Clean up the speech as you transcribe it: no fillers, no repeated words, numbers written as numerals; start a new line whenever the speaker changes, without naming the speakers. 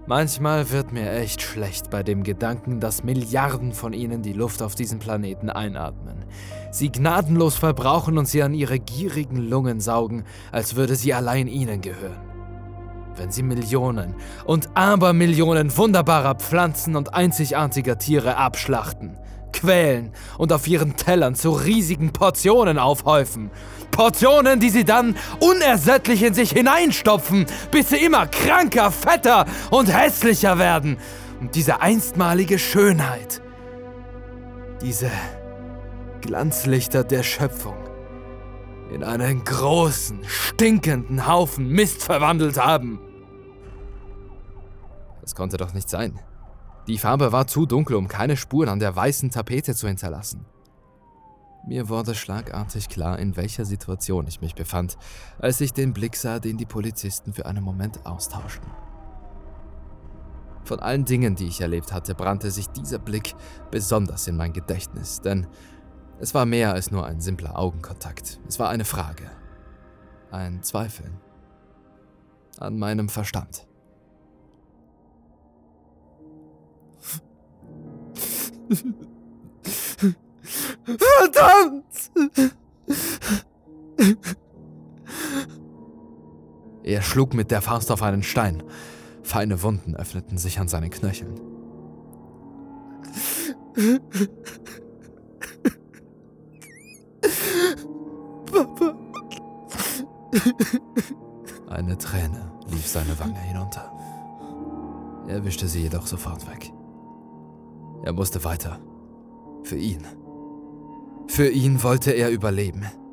Manchmal wird mir echt schlecht bei dem Gedanken, dass Milliarden von ihnen die Luft auf diesem Planeten einatmen, sie gnadenlos verbrauchen und sie an ihre gierigen Lungen saugen, als würde sie allein ihnen gehören. Wenn sie Millionen und Abermillionen wunderbarer Pflanzen und einzigartiger Tiere abschlachten, quälen und auf ihren Tellern zu riesigen Portionen aufhäufen. Portionen, die sie dann unersättlich in sich hineinstopfen, bis sie immer kranker, fetter und hässlicher werden. Und diese einstmalige Schönheit, diese Glanzlichter der Schöpfung, in einen großen, stinkenden Haufen Mist verwandelt haben. Das konnte doch nicht sein. Die Farbe war zu dunkel, um keine Spuren an der weißen Tapete zu hinterlassen. Mir wurde schlagartig klar, in welcher Situation ich mich befand, als ich den Blick sah, den die Polizisten für einen Moment austauschten. Von allen Dingen, die ich erlebt hatte, brannte sich dieser Blick besonders in mein Gedächtnis, denn es war mehr als nur ein simpler Augenkontakt. Es war eine Frage, ein Zweifeln an meinem Verstand. Verdammt! Er schlug mit der Faust auf einen Stein. Feine Wunden öffneten sich an seinen Knöcheln. Papa. Eine Träne lief seine Wange hinunter. Er wischte sie jedoch sofort weg. Er musste weiter. Für ihn. Für ihn wollte er überleben.